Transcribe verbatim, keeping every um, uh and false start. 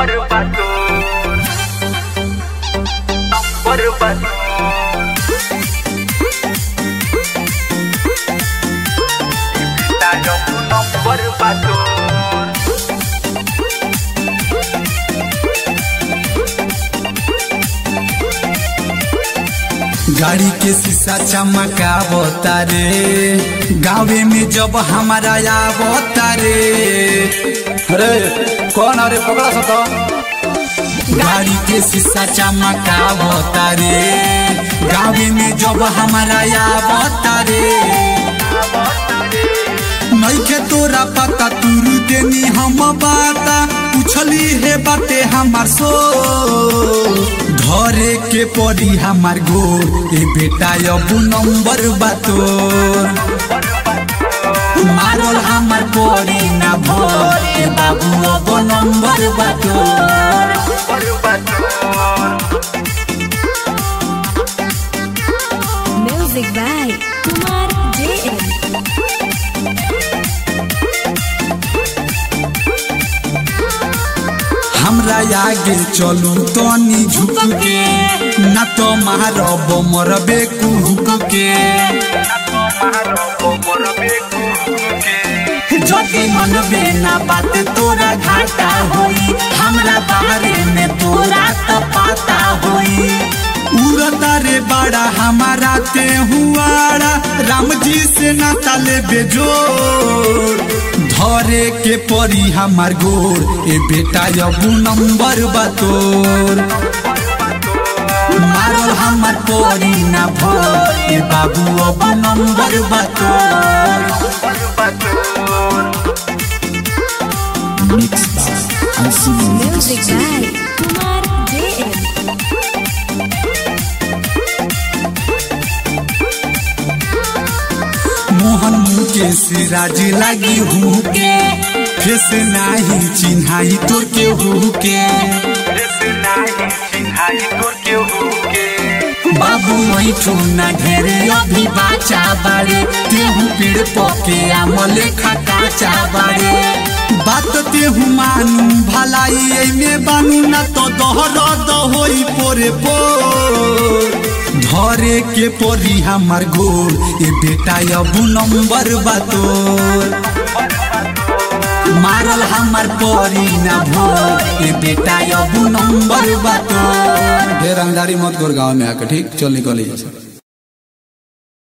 Number बातो number बातो ताजो नंबर बातो गाड़ी के शीशा चमकावता रे गाँवे में जब हमारा आवता रे। अरे कौन अरे पकड़ा सता गाड़ी के शीशा चमकावता रे गाँवे में जब हमारा आवता रे। नहीं के तोरा पता तुरु देनी हम बाता पूछली है बाते हमार सो घरे के पड़ी हमार गोर ए बेटा अब नंबर बातोर मारल हमार पड़ी ना भोर ए बाबू अब नंबर बातोर। Music by Kumar JM. हमरा आगे चलू तनी झुक के ना तो मारब मरबे कुहुक के। जदि मनबे ना बात तोरा घाटा होई हमरा बारे में तोरा तो पता होई। उड़ता रे बड़ा हमारा ते हुआड़ा राम जी से नाता ले बेजोर धरे के परी हमार गोर ए बेटा अब नंबर बातोर मारल हमार परी ना भोर ए बाबू अब नंबर बातोर। Music by Kumar JM. Mohan मुके सिराज लगी हूँ के फेस नाही चिन्हाई तोर के हूँ के। बाबू बैठू ना घेरे अभी बाचा बारे तेहू पेड़ पके आमले खकाचा बारे बात तेहू मानू भलाई में बानू ना तो दहरद होई पोरे पोर धरे के परी हमार गोर ए बेटा अब नंबर बातोर मारल हमार परी ना भोर ए बेटा अब नंबर बातोर। ढेर अंधारी मत गोर गाँव में आके ठीक चल निकल।